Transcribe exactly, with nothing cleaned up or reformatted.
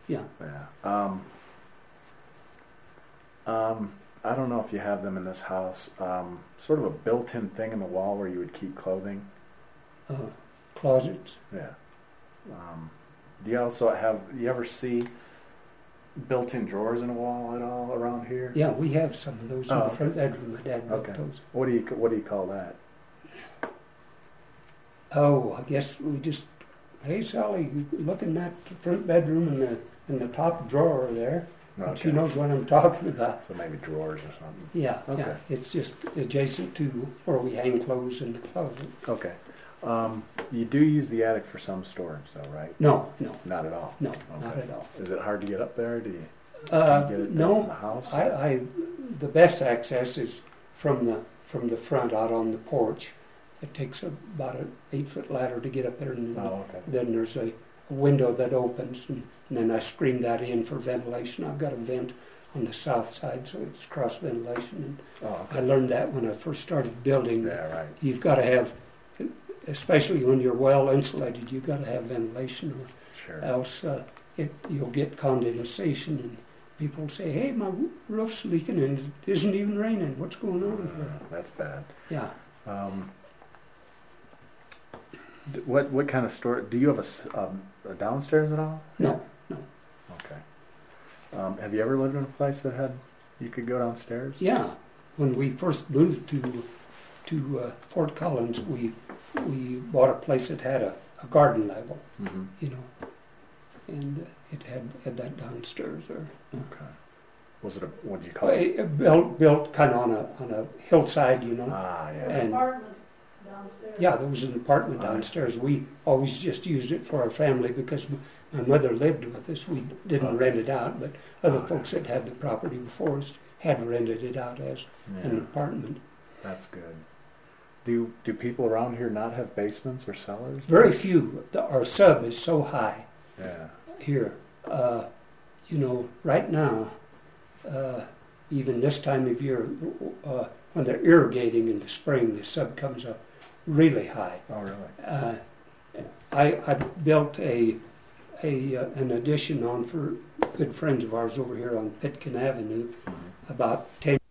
Yeah. Yeah. Um, um, I don't know if you have them in this house. Um, sort of a built-in thing in the wall where you would keep clothing. Uh, closets. Yeah. Um, do you also have? You ever see built-in drawers in a wall at all around here? Yeah, we have some of those in Oh, the okay. front bedroom. My dad built Okay. those. What do you What do you call that? Oh, I guess we just, hey Sally, you looking at the front bedroom and the and the top drawer there. And Okay. she knows what I'm talking about. So maybe drawers or something. Yeah, Okay. yeah. It's just adjacent to where we hang clothes in the closet. Okay. Um, you do use the attic for some storage, though, right? No, no, Not at all. no, Okay. not at all. Is it hard to get up there? Do you, Uh, can you get it no, from the house? I, I, the best access is from the from the front out on the porch. It takes about an eight foot ladder to get up there, and then, Oh, okay. then there's a, a window that opens, and, and then I screen that in for ventilation. I've got a vent on the south side, so it's cross ventilation. And Oh, I okay. learned that when I first started building. Yeah, right. You've got to have, especially when you're well insulated, you've got to have ventilation, or Sure. else uh, it, you'll get condensation, and people say, hey, my roof's leaking and it isn't even raining. What's going on Uh, here? that's bad. Yeah. Um, d- what what kind of store? Do you have a, s- um, a downstairs at all? No, no. Okay. Um, have you ever lived in a place that had you could go downstairs? Yeah. When we first moved to to uh, Fort Collins, we we bought a place that had a, a garden level, Mm-hmm. you know, and uh, it had, had that downstairs there. Okay. Was it a what do you call it? It built built kind of on a on a hillside, you know. Ah, yeah. And Apartment downstairs. yeah, there was an apartment Right. downstairs. We always just used it for our family because my mother lived with us. We didn't Okay. rent it out, but other Oh, folks that had the property before us had rented it out as an Yeah, apartment. that's good. Do do people around here not have basements or cellars? Very few. The, our sub is so high Yeah. here. Uh, you know, right now, uh, even this time of year, uh, when they're irrigating in the spring, the sub comes up really high. Oh, really? Uh, I, I built a a uh, an addition on for good friends of ours over here on Pitkin Avenue Mm-hmm. about ten